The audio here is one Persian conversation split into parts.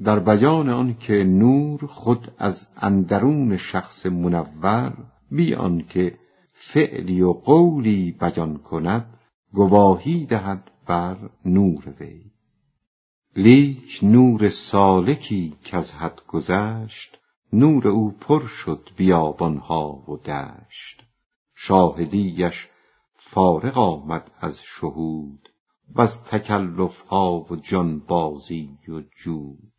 در بیان آن که نور خود از اندرون شخص منور بی آن که فعلی و قولی بیان کند گواهی دهد بر نور وی. لیک نور سالکی که از حد گذشت، نور او پر شد بیابانها و دشت. شاهدیش فارغ آمد از شهود، و از تکلفها و جانبازی و جود.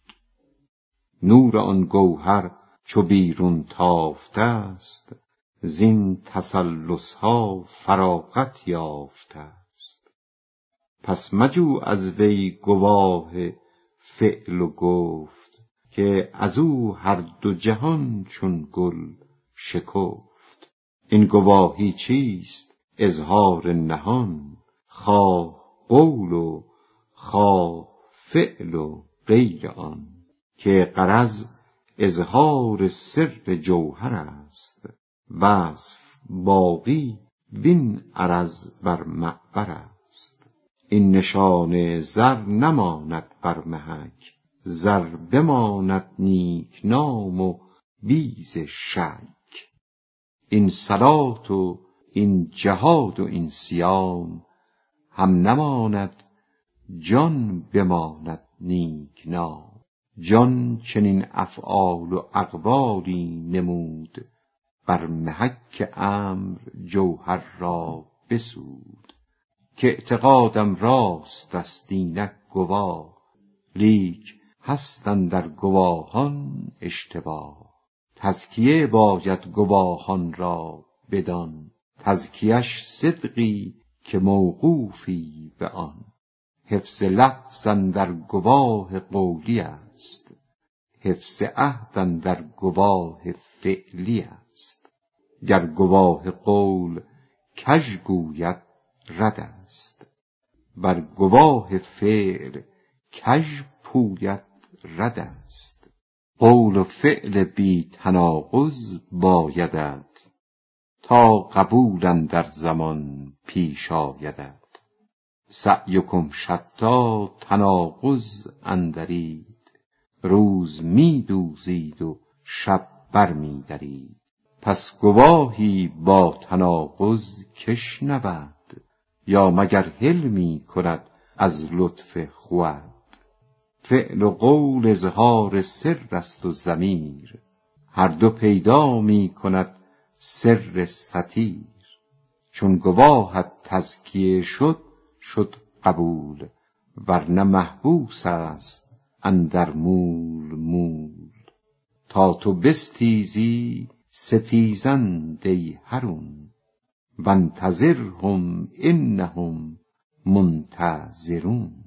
نور آن گوهر چو بیرون تافته است، زین تسلسها فراغت یافته است. پس مجو از وی گواه فعل و گفت، که از او هر دو جهان چون گل شکفت. این گواهی چیست؟ اظهار نهان، خواه قول و خواه فعل و غیر آن. که غرض اظهار سر جوهر است، وصف باقی وین عرض بر معبر است. این نشان زر نماند بر محک، زر بماند نیک نام و بیز شک. این صلات و این جهاد و این صیام، هم نماند جان بماند نیک نام. جان چنین افعال و اقوالی نمود، بر محک امر جوهر را بسود. که اعتقادم راست است اینک گواه، لیک هست اندر گواهان اشتباه. تزکیه باید گواهان را بدان، تزکیه‌اش صدقی که موقوفی به آن. حفظ لفظ اندر گواه قولی است، حفظ عهد اندر گواه فعلی است. گر گواه قول کژ گوید رد است، بر گواه فعل کژ پوید رد است. قول و فعل بی تناقض بایدت، تا قبول اندر زمان پیش آیدت. سعیکم شتی تناقض اندرید، روز می دوزید و شب بر می درید. پس گواهی با تناقض کش نبد، یا مگر حلمی کند از لطف خود. فعل و قول اظهار سر است و ضمیر، هر دو پیدا می کند سر ستیر. چون گواهت تزکیه شد قبول، ورنه محبوس است اندر مول مول. تا تو بستیزی ستیزند ای حرون، وانتظرهم انهم منتظرون.